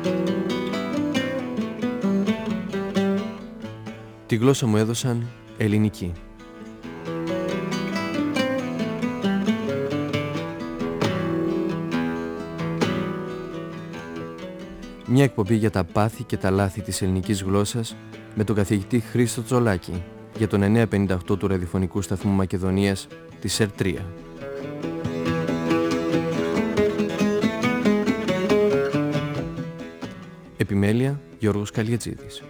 Τη γλώσσα μου έδωσαν ελληνική. Μια εκπομπή για τα πάθη και τα λάθη της ελληνικής γλώσσας με τον καθηγητή Χρήστο Τσολάκη για τον 958 του ραδιοφωνικού σταθμού Μακεδονίας της ΕΡΤ3. Επιμέλεια Γιώργος Καλιετζίδης.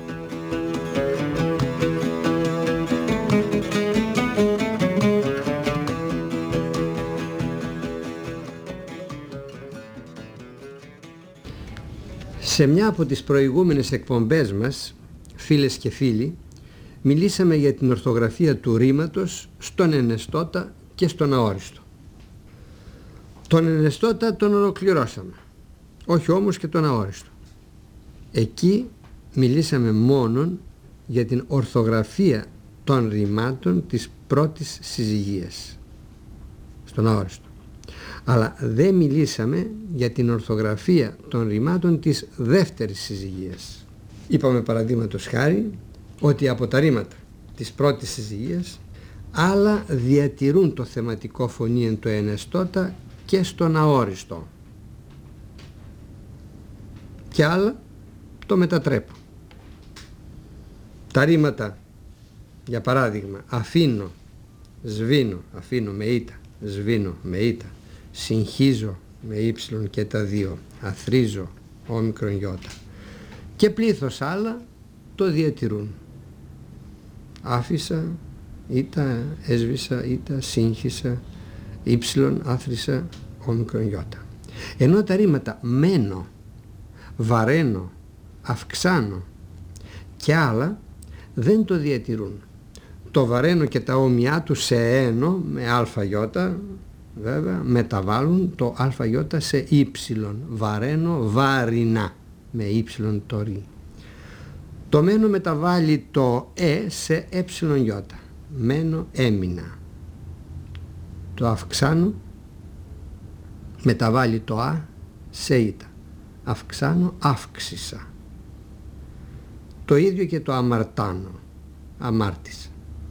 Σε μια από τις προηγούμενες εκπομπές μας, φίλες και φίλοι, μιλήσαμε για την ορθογραφία του ρήματος στον ενεστώτα και στον αόριστο. Τον ενεστώτα τον ολοκληρώσαμε, όχι όμως και τον αόριστο. Εκεί μιλήσαμε μόνον για την ορθογραφία των ρημάτων της πρώτης συζυγίας, στον αόριστο. Αλλά δεν μιλήσαμε για την ορθογραφία των ρημάτων της δεύτερης συζυγίας. Είπαμε παραδείγματος χάρη ότι από τα ρήματα της πρώτης συζυγίας άλλα διατηρούν το θεματικό φωνήεν το ενεστώτα και στον αόριστο και άλλα το μετατρέπουν. Τα ρήματα, για παράδειγμα, αφήνω, σβήνω, αφήνω με ήτα, σβήνω με ήτα, συγχύζω με ύψιλον και τα δύο, αθρίζω όμικρον γιώτα, και πλήθος άλλα το διατηρούν. Άφησα, ήτα, έσβησα, ήτα, σύγχυσα, ύψιλον, άθρησα, όμικρον γιώτα. Ενώ τα ρήματα μένω, βαραίνω, αυξάνω και άλλα δεν το διατηρούν. Το βαραίνω και τα όμοιά του σε ένο με αλφα-γιώτα, βέβαια, μεταβάλλουν το αλφα-γιώτα σε ύψιλον. Βαραίνω, βάρινα, με ύψιλον το ρι. Το μένω μεταβάλλει το σε έψιλον γιώτα. Μένω, έμεινα. Το αυξάνω, μεταβάλλει το α σε ήτα. Αυξάνω, αύξησα. Το ίδιο και το αμαρτάνω, αμάρτησα.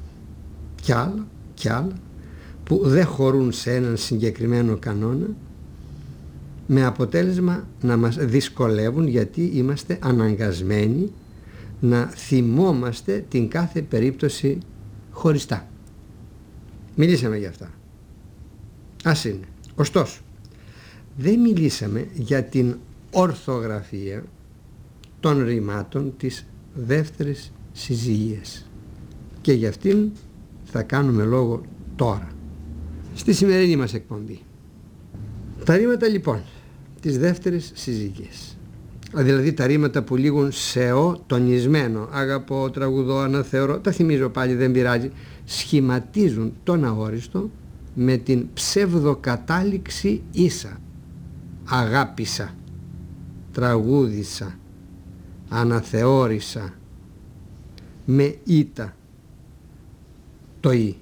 Κι άλλα που δεν χωρούν σε έναν συγκεκριμένο κανόνα, με αποτέλεσμα να μας δυσκολεύουν, γιατί είμαστε αναγκασμένοι να θυμόμαστε την κάθε περίπτωση χωριστά. Μιλήσαμε για αυτά. Ας είναι. Ωστόσο, δεν μιλήσαμε για την ορθογραφία των ρημάτων της δεύτερης συζυγίας και για αυτήν θα κάνουμε λόγο τώρα, στη σημερινή μας εκπομπή. Τα ρήματα λοιπόν της δεύτερης συζυγίας, δηλαδή τα ρήματα που λήγουν σε ο τονισμένο, αγαπώ, τραγουδώ, αναθεωρώ, τα θυμίζω πάλι, δεν πειράζει, σχηματίζουν τον αόριστο με την ψευδοκατάληξη ίσα. Αγάπησα, τραγούδισα, αναθεώρησα, με ήτα το ι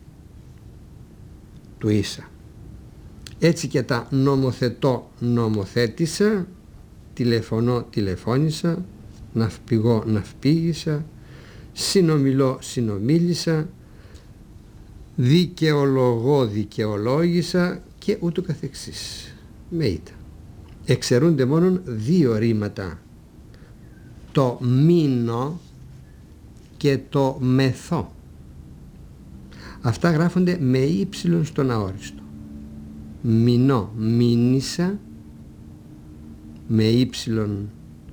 του ίσα. Έτσι και τα νομοθετώ, νομοθέτησα, τηλεφωνώ, τηλεφώνησα, ναυπηγώ, ναυπήγησα, συνομιλώ, συνομίλησα, δικαιολογώ, δικαιολόγησα και ούτω καθεξής, με ήτα. Εξαιρούνται μόνον δύο ρήματα, το μείνω και το μεθώ. Αυτά γράφονται με ύψιλον στον αόριστο. Μηνώ, μήνυσα, με ύψιλον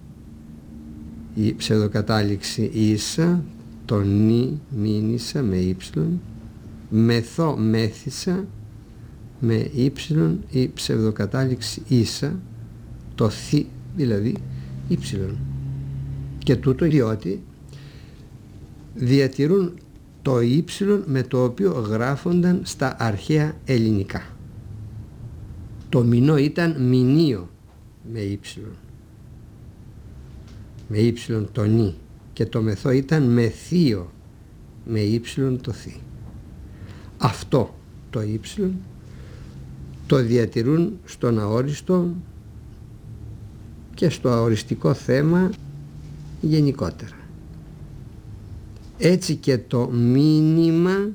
η ψευδοκατάληξη ίσα, το νι, μήνυσα, με ύψιλον, μεθώ, μέθησα, με ύψιλον η ψευδοκατάληξη ίσα, το θ, δηλαδή ύψιλον. Και τούτο διότι διατηρούν το ύψιλον με το οποίο γράφονταν στα αρχαία ελληνικά. Το μηνό ήταν μηνίο με ύψιλον, με ύψιλον το νι, και το μεθό ήταν μεθείο με ύψιλον το θ. Αυτό το ύψιλον το διατηρούν στον αόριστο και στο αοριστικό θέμα γενικότερα. Έτσι και το μήνυμα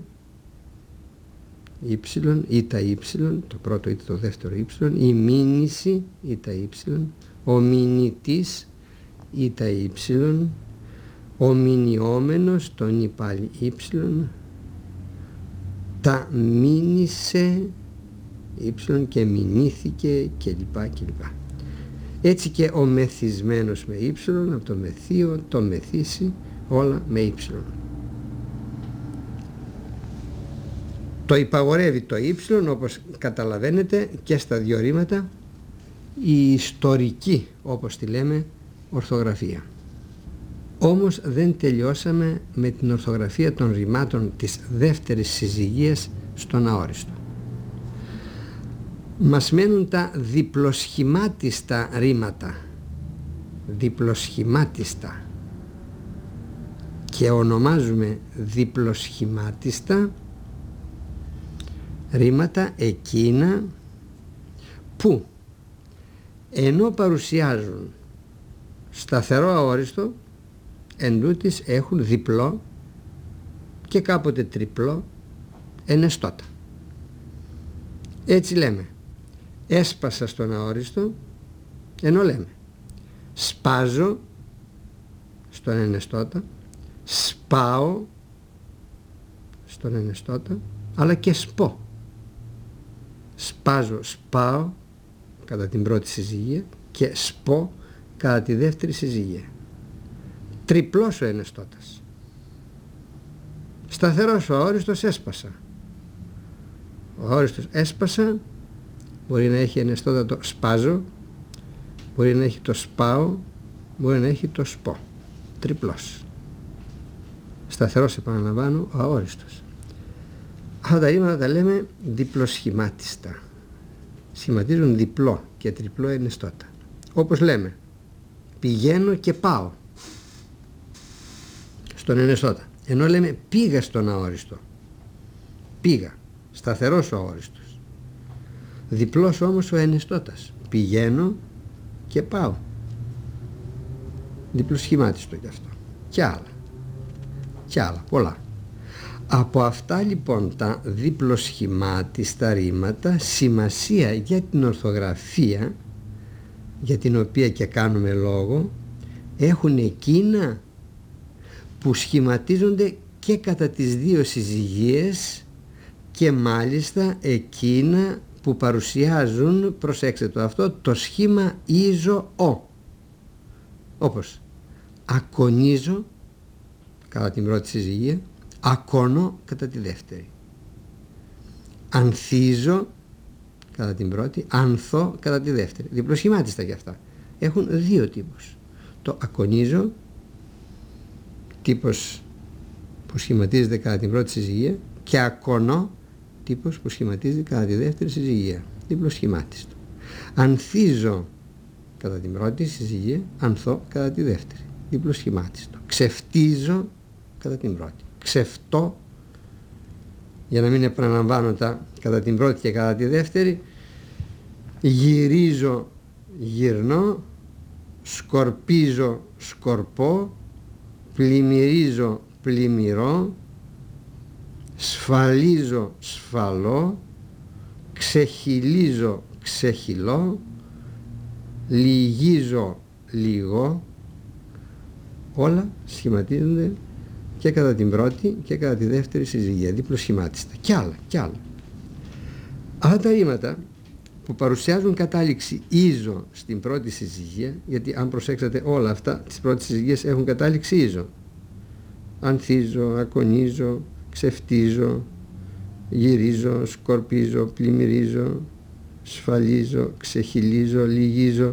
ύψιλον ή τα ύψιλον, το πρώτο ή το δεύτερο ύψιλον, η μήνυση ή τα ύψιλον, ο μηνυτής ή τα ύψιλον, ο μηνιόμενος τον ή πάλι ύψιλον, τα μήνυσε ύψιλον και μηνύθηκε κλπ. Έτσι και ο μεθυσμένος με ύψιλον, από το μεθύο, το μεθύσει, όλα με ύψιλον. Το υπαγορεύει το ύψιλον, όπως καταλαβαίνετε, και στα δύο ρήματα η ιστορική, όπως τη λέμε, ορθογραφία. Όμως δεν τελειώσαμε με την ορθογραφία των ρημάτων της δεύτερης συζυγίας στον αόριστο. Μας μένουν τα διπλοσχημάτιστα ρήματα, διπλοσχημάτιστα, και ονομάζουμε διπλοσχημάτιστα ρήματα εκείνα που ενώ παρουσιάζουν σταθερό αόριστο, εντούτοις έχουν διπλό και κάποτε τριπλό ενεστώτα. Έτσι λέμε έσπασα στον αόριστο, ενώ λέμε σπάζω στον ενεστώτα, σπάω στον ενεστώτα, αλλά και σπώ. Σπάζω, σπάω κατά την πρώτη συζυγία και σπώ κατά τη δεύτερη συζυγία. Τριπλός ο ενεστώτας. Σταθερός ο αόριστος, έσπασα. Ο αόριστος έσπασα μπορεί να έχει ενεστώτα το σπάζω, μπορεί να έχει το σπάω, μπορεί να έχει το σπώ. Τριπλός. Σταθερός, επαναλαμβάνω, ο αόριστος. Αυτά τα ρήματα τα λέμε διπλοσχημάτιστα. Σχηματίζουν διπλό και τριπλό ενεστώτα. Όπως λέμε πηγαίνω και πάω στον ενεστώτα, ενώ λέμε πήγα στον αόριστο. Πήγα, σταθερός ο αόριστος. Διπλός όμως ο ενεστώτας. Πηγαίνω και πάω. Διπλοσχημάτιστο και αυτό. Και άλλα, πολλά. Από αυτά λοιπόν τα διπλοσχημάτιστα ρήματα, σημασία για την ορθογραφία, για την οποία και κάνουμε λόγο, έχουν εκείνα που σχηματίζονται και κατά τις δύο συζυγίες, και μάλιστα εκείνα που παρουσιάζουν, προσέξτε το αυτό, το σχήμα ίζο-ο. Όπως ακονίζω κατά την πρώτη συζυγία, ακονώ κατά τη δεύτερη. Ανθίζω κατά την πρώτη, ανθώ κατά τη δεύτερη. Διπλοσχημάτιστα και αυτά. Έχουν δύο τύπους. Το ακονίζω, τύπος που σχηματίζεται κατά την πρώτη συζυγία, και ακονώ, τύπος που σχηματίζεται κατά τη δεύτερη συζυγία. Διπλοσχημάτιστο. Ανθίζω κατά την πρώτη συζυγία, ανθώ κατά τη δεύτερη. Διπλοσχημάτιστο. Ξεφτίζω κατά την πρώτη. Ξεφτώ, για να μην επαναλαμβάνω τα κατά την πρώτη και κατά τη δεύτερη. Γυρίζω, γυρνώ. Σκορπίζω, σκορπώ. Πλημμυρίζω, πλημμυρώ. Σφαλίζω, σφαλώ. Ξεχυλίζω, ξεχυλώ. Λυγίζω, λυγώ. Όλα σχηματίζονται και κατά την πρώτη και κατά τη δεύτερη συζυγία, διπλοσχημάτιστα. Κι άλλα. Αυτά τα ρήματα που παρουσιάζουν κατάληξη ίζο στην πρώτη συζυγία, γιατί αν προσέξατε όλα αυτά τις πρώτες συζυγίες έχουν κατάληξη ίζο. Ανθίζω, ακονίζω, ξεφτίζω, γυρίζω, σκορπίζω, πλημμυρίζω, σφαλίζω, ξεχυλίζω, λυγίζω.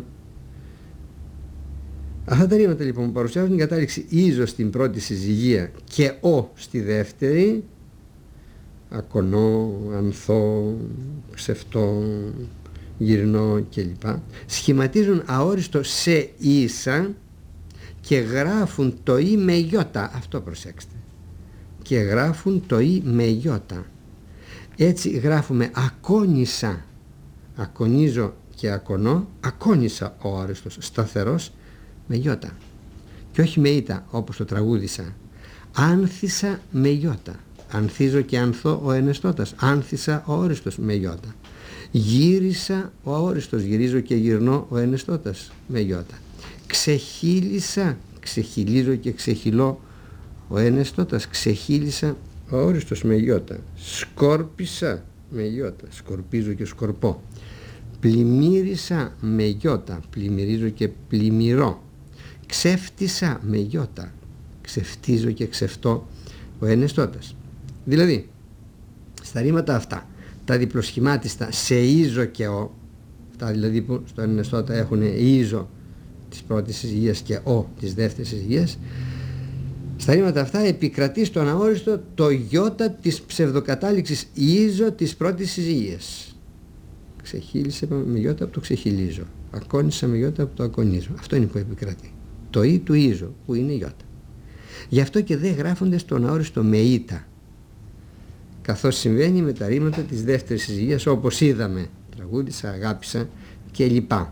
Αυτά τα ρήματα λοιπόν που παρουσιάζουν την κατάληξη ίζο στην πρώτη συζυγία και ο στη δεύτερη, ακονώ, ανθώ, ξεφτώ, γυρνώ κλπ, σχηματίζουν αόριστο σε ίσα και γράφουν το ή με γιώτα. Αυτό προσέξτε. Και γράφουν το ή με γιώτα. Έτσι γράφουμε ακόνησα, ακονίζω και ακονώ, ακόνησα ο αόριστος, σταθερός με γιώτα. Και όχι με ήτα όπως το τραγούδισα. Άνθησα με γιώτα. Ανθίζω και ανθώ ο ενεστώτας. Άνθησα ο αόριστος με γιώτα. Γύρισα ο αόριστος, γυρίζω και γυρνώ ο ενεστώτας με γιώτα. Ξεχύλισα, ξεχυλίζω και ξεχυλώ ο ενεστώτας. Ξεχύλισα ο αόριστος με γιώτα. Σκόρπισα με γιώτα, σκορπίζω και σκορπώ. Πλημμύρισα με γιώτα, πλημμυρίζω και πλημμυρώ. Ξέφτισα με γιώτα, ξεφτίζω και ξεφτώ ο ενεστώτας. Δηλαδή, στα ρήματα αυτά, τα διπλοσχημάτιστα σε ίζο και ο, αυτά δηλαδή που στο ενεστώτα έχουν ίζο της πρώτης συζυγίας και ο της δεύτερης συζυγίας, στα ρήματα αυτά επικρατεί στον αόριστο το γιώτα της ψευδοκατάληξης ίζο της πρώτης συζυγίας. Ξεχύλισε με γιώτα από το ξεχυλίζω, ακόνησα με γιώτα από το ακονίζω. Αυτό είναι που επικρατεί. Το ή του ίζο που είναι γιώτα. Γι' αυτό και δεν γράφονται στον αόριστο με ήτα, καθώς συμβαίνει με τα ρήματα της δεύτερης συζυγίας, όπως είδαμε, τραγούδισα, αγάπησα και λοιπά.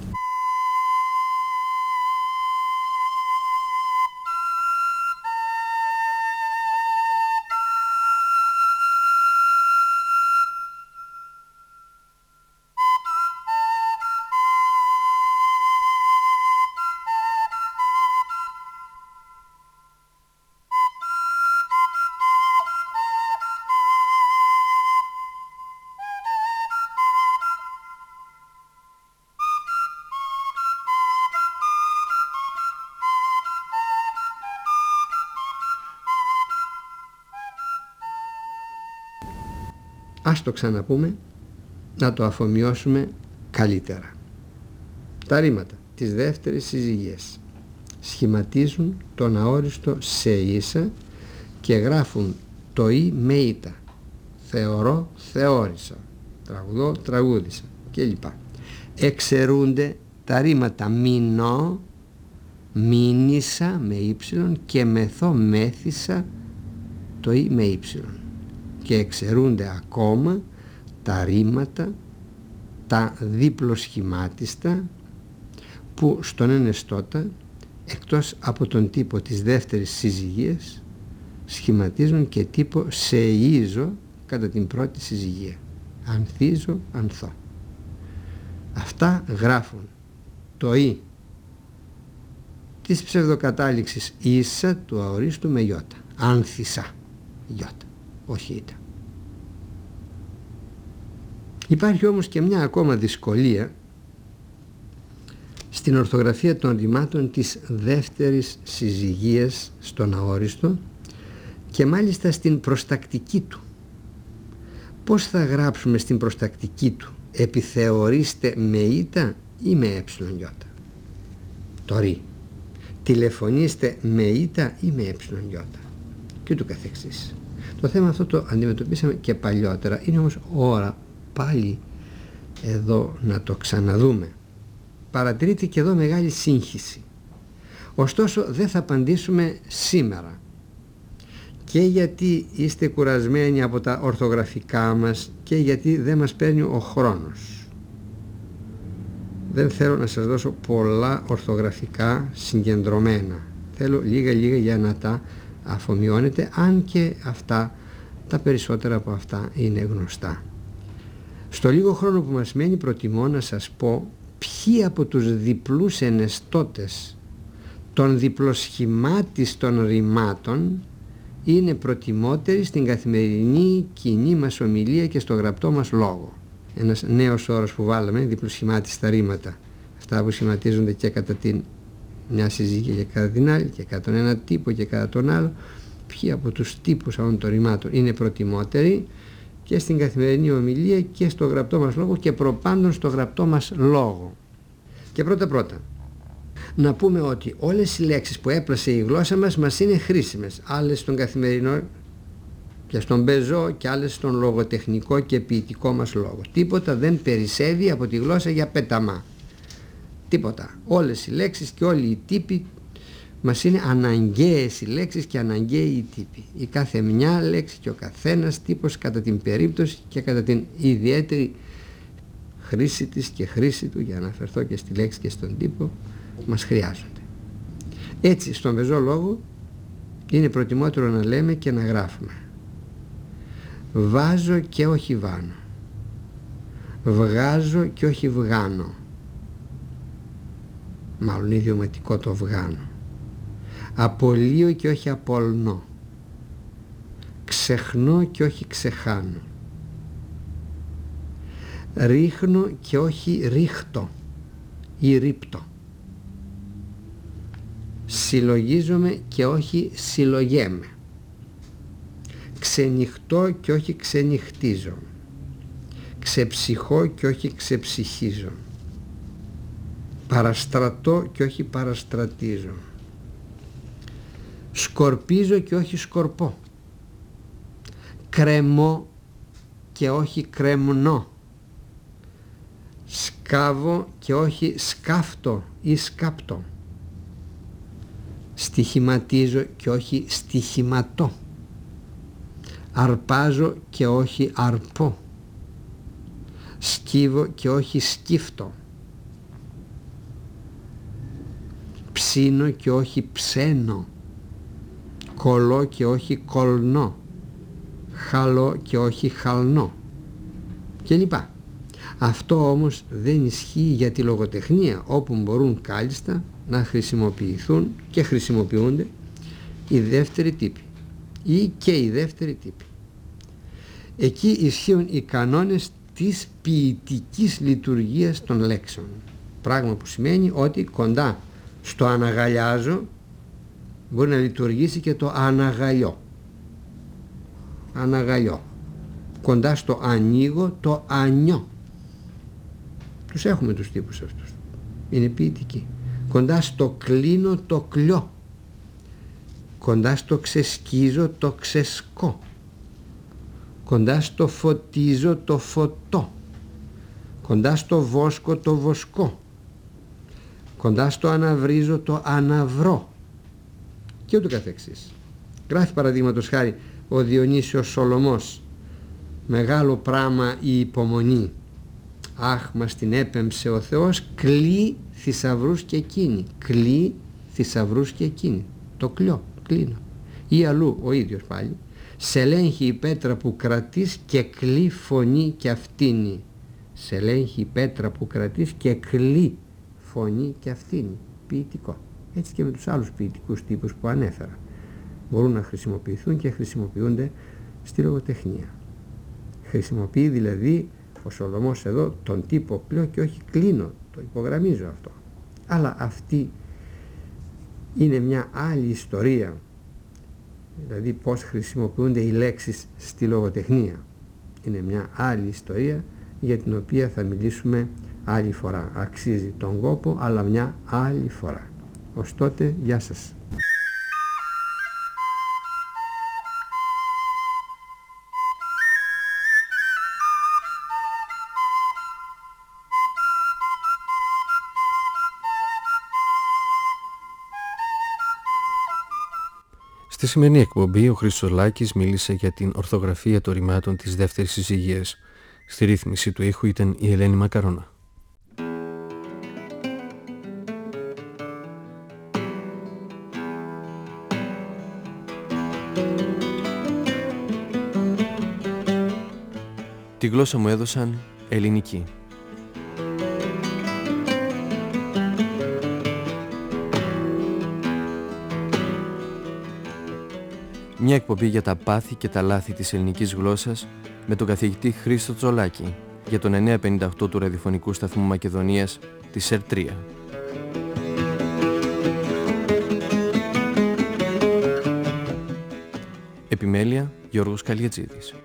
Ας το ξαναπούμε, να το αφομοιώσουμε καλύτερα. Τα ρήματα της δεύτερης συζυγίας σχηματίζουν τον αόριστο σε ίσα και γράφουν το ή με ήτα. Θεωρώ, θεώρησα. Τραγουδώ, τραγούδισα κλπ. Εξαιρούνται τα ρήματα μηνώ, μήνυσα με ύψιλον και μεθώ, μέθησα το ή με ύψιλον. Και εξαιρούνται ακόμα τα ρήματα, τα διπλοσχημάτιστα που στον ενεστώτα, εκτός από τον τύπο της δεύτερης συζυγίας, σχηματίζουν και τύπο σε ίζο κατά την πρώτη συζυγία. Ανθίζω, ανθώ. Αυτά γράφουν το ή της ψευδοκατάληξης ίσα του αορίστου με γιώτα. Άνθησα γιώτα, όχι ήτα. Υπάρχει όμως και μια ακόμα δυσκολία στην ορθογραφία των ρημάτων της δεύτερης συζυγίας στον αόριστο και μάλιστα στην προστακτική του. Πώς θα γράψουμε στην προστακτική του? Επιθεωρήστε με ήτα ή με γιώτα? Το ρί. Τηλεφωνήστε με ήτα ή με γιώτα? Και ούτω καθεξής. Το θέμα αυτό το αντιμετωπίσαμε και παλιότερα. Είναι όμως ώρα πάλι εδώ να το ξαναδούμε. Παρατηρείται και εδώ μεγάλη σύγχυση. Ωστόσο δεν θα απαντήσουμε σήμερα. Και γιατί είστε κουρασμένοι από τα ορθογραφικά μας και γιατί δεν μας παίρνει ο χρόνος. Δεν θέλω να σας δώσω πολλά ορθογραφικά συγκεντρωμένα. Θέλω λίγα για να τα αφομοιώνετε, αν και αυτά, τα περισσότερα από αυτά είναι γνωστά. Στο λίγο χρόνο που μας μένει προτιμώ να σας πω ποιοι από τους διπλούς ενεστώτες των διπλοσχημάτιστων ρημάτων είναι προτιμότεροι στην καθημερινή κοινή μας ομιλία και στο γραπτό μας λόγο. Ένας νέος όρος που βάλαμε, διπλοσχημάτιστα ρήματα, αυτά που σχηματίζονται και κατά την μια συζυγία και κατά την άλλη και κατά τον ένα τύπο και κατά τον άλλο. Ποιοι από τους τύπους αυτών των ρημάτων είναι προτιμότεροι και στην καθημερινή ομιλία και στο γραπτό μας λόγο και προπάντων στο γραπτό μας λόγο. Και πρώτα να πούμε ότι όλες οι λέξεις που έπλασε η γλώσσα μας είναι χρήσιμες, άλλες στον καθημερινό και στον πεζό και άλλες στον λογοτεχνικό και ποιητικό μας λόγο. Τίποτα δεν περισσεύει από τη γλώσσα για πέταμα. Τίποτα. Όλες οι λέξεις και όλοι οι τύποι μας είναι αναγκαίες οι λέξεις και αναγκαίοι οι τύποι. Η κάθε μια λέξη και ο καθένας τύπος κατά την περίπτωση και κατά την ιδιαίτερη χρήση της και χρήση του, για να αναφερθώ και στη λέξη και στον τύπο, μας χρειάζονται. Έτσι, στον πεζό λόγο είναι προτιμότερο να λέμε και να γράφουμε. Βάζω και όχι βάνω. Βγάζω και όχι βγάνω. Μάλλον είναι ιδιωματικό το βγάνω. Απολύω και όχι απολνώ. Ξεχνώ και όχι ξεχάνω. Ρίχνω και όχι ρίχτω ή ρίπτω. Συλλογίζομαι και όχι συλλογέμαι. Ξενυχτώ και όχι ξενυχτίζω. Ξεψυχώ και όχι ξεψυχίζω. Παραστρατώ και όχι παραστρατίζω. Σκορπίζω και όχι σκορπώ. Κρεμώ και όχι κρεμνώ. Σκάβω και όχι σκάφτω ή σκάπτω. Στοιχηματίζω και όχι στοιχηματώ. Αρπάζω και όχι αρπώ. Σκύβω και όχι σκύφτω. Ψήνω και όχι ψένω. Κολλώ και όχι κολνώ. Χαλώ και όχι χαλνώ. Και λοιπά. Αυτό όμως δεν ισχύει για τη λογοτεχνία, όπου μπορούν κάλλιστα να χρησιμοποιηθούν και χρησιμοποιούνται οι δεύτεροι τύποι ή και οι δεύτεροι τύποι. Εκεί ισχύουν οι κανόνες της ποιητικής λειτουργίας των λέξεων, πράγμα που σημαίνει ότι κοντά στο αναγαλιάζω μπορεί να λειτουργήσει και το αναγαλιώ. Αναγαλιώ. Κοντά στο ανοίγω το ανιώ. Τους έχουμε τους τύπους αυτούς. Είναι ποιητικοί. Κοντά στο κλείνω το κλειώ. Κοντά στο ξεσκίζω το ξεσκώ. Κοντά στο φωτίζω το φωτώ. Κοντά στο βόσκω το βοσκώ. Κοντά στο αναβρίζω το αναβρώ. Και ούτω καθεξής. Γράφει παραδείγματος χάρη ο Διονύσιος Σολωμός. Μεγάλο πράμα η υπομονή. Αχ, μας την έπεμψε ο Θεός, κλεί θησαυρούς και εκείνη. Κλεί θησαυρούς και εκείνη. Το κλειώ, κλείνω. Ή αλλού ο ίδιος πάλι. Σε ελέγχει η πέτρα που κρατείς και κλεί φωνή και αυτήνη. Σε ελέγχει η πέτρα που κρατείς και κλεί φωνή και αυτήνη. Ποιητικό. Έτσι και με τους άλλους ποιητικούς τύπους που ανέφερα. Μπορούν να χρησιμοποιηθούν και χρησιμοποιούνται στη λογοτεχνία. Χρησιμοποιεί δηλαδή ο Σολωμός εδώ τον τύπο πλέον και όχι κλείνω, το υπογραμμίζω αυτό. Αλλά αυτή είναι μια άλλη ιστορία, δηλαδή πώς χρησιμοποιούνται οι λέξεις στη λογοτεχνία. Είναι μια άλλη ιστορία για την οποία θα μιλήσουμε άλλη φορά. Αξίζει τον κόπο, αλλά μια άλλη φορά. Ως τότε, γεια σας. Στη σημερινή εκπομπή ο Χρήστος Λάκης μίλησε για την ορθογραφία των ρημάτων της δεύτερης συζυγίας. Στη ρύθμιση του ήχου ήταν η Ελένη Μακαρώνα. Τη γλώσσα μου έδωσαν ελληνική. Μια εκπομπή για τα πάθη και τα λάθη της ελληνικής γλώσσας με τον καθηγητή Χρήστο Τζολάκη για τον 958 του ραδιοφωνικού σταθμού Μακεδονίας της ΕΡΤ3. Επιμέλεια Γιώργος Καλιατζίδης.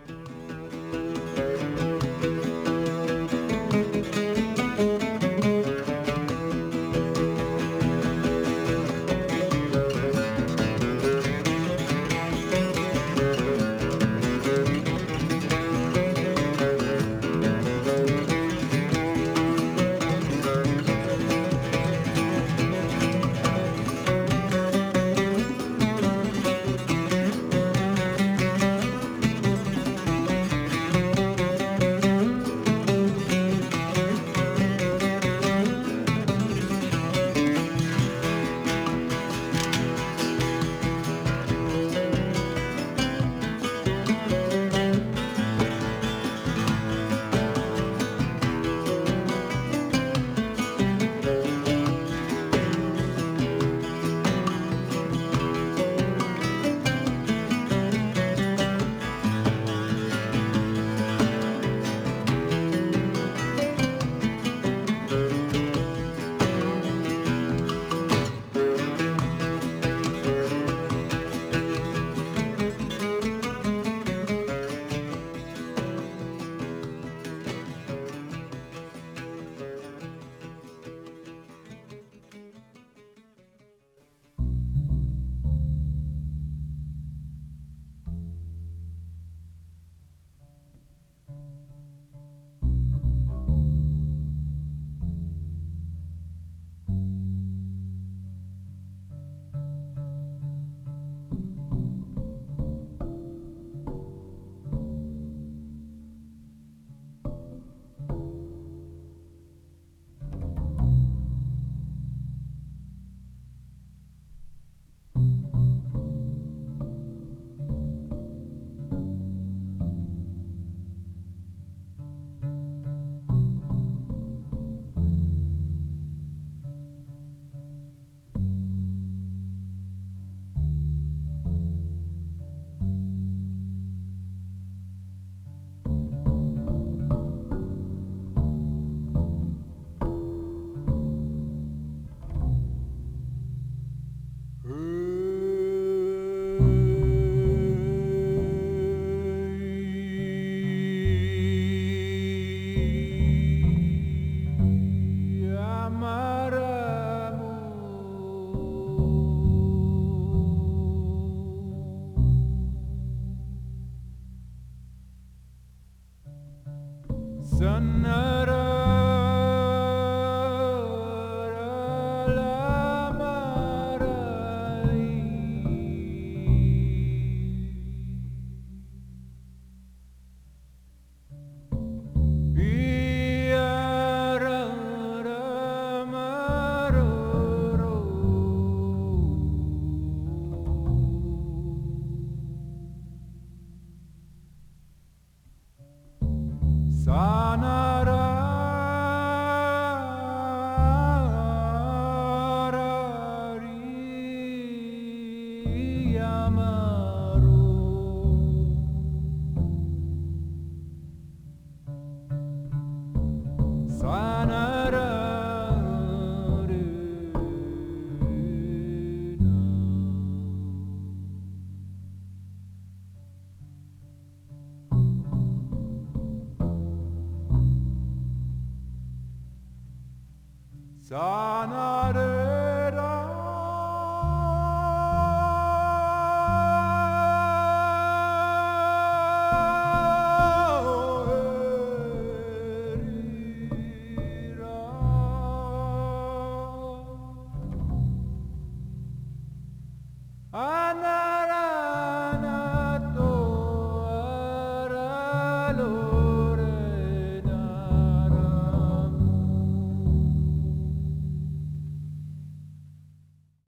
Anna